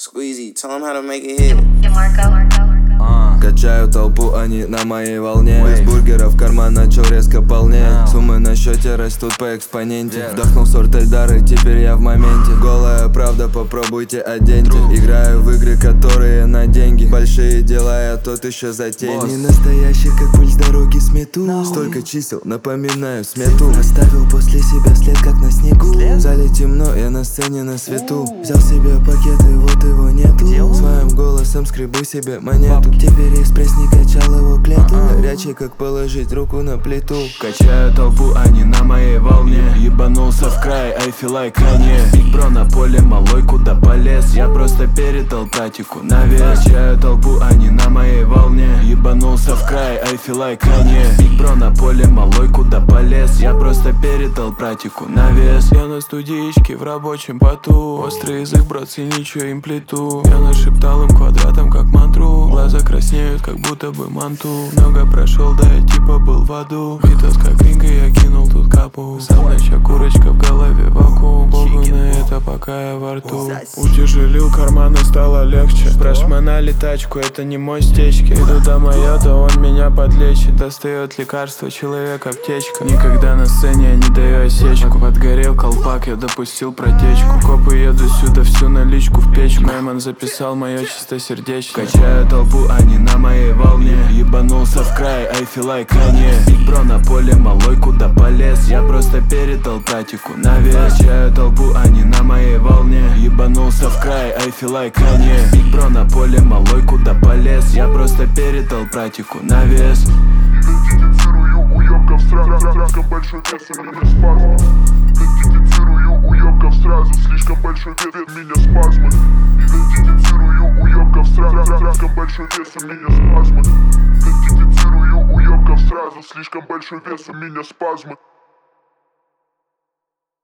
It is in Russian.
Squeezy, tell him how to make it hit. Качаю толпу, они на моей волне. Без бургеров карман начал резко полнеть. Суммы на счете растут по экспоненте. Вдохнул сорт Эльдары, теперь я в моменте. Голая правда, попробуйте оденьте. Играю в игры, которые на деньги. Большие дела, я тот еще затейник. Не настоящий, как пыль с дороги смету. Столько чисел, напоминаю смету. Оставил после себя след, как на снегу. В зале темно, я на сцене на свету. Взял себе пакет и вот его нету. Своим голосом скребу себе монету. Теперь экспресс не качал его к лету. Горячий, как положить руку на плиту. Качаю толпу, они на моей волне. Ебанулся в край, I feel like Kanye. Биг бро на поле, малой куда полез. Я просто передал братику на вес. Качаю толпу, они на моей волне. Ебанулся в край, I feel like Kanye. Биг бро на поле, малой куда полез. Я просто передал братику на вес. Я на студичке в рабочем поту. Острый язык, братцы, ничего им плиту. Я нашептал им квадратом, как мантру. Глаза краснеют, как будто бы манту. Много прошел, да я типа был в аду. Битос как ринга, я кинул тут капу. Сам ноча курочка в голове вакуум. Богу на это, пока я во рту. Утяжелил карманы, стало легче. Прошмонали тачку, это не мой стечки. Иду до Майота, он меня подлечит. Достает лекарство, человек аптечка. Никогда на сцене я не даю осечку. Подгорел колпак, я допустил протечку. Копы едут сюда, всю наличку в печку. Майман записал мое чистосердечное. Качаю толпу, они на моей волне. Ебанулся в край, I feel like Kanye. Биг бро на поле, малой куда полез. Я просто передал братику на вес. Качаю толпу, они на моей волне. Ебанулся в край, I feel like Kanye. Биг бро на поле, малой куда полез. Я просто передал братику на вес. Идентифицирую уёбков сразу, слишком большой вес у меня спазмы. Идентифицирую уёбков сразу, слишком большой вес у меня спазмы. Идентифицирую уёбков сразу, слишком большой вес у меня спазмы. Идентифицирую уёбков сразу, слишком большой вес у меня спазмы.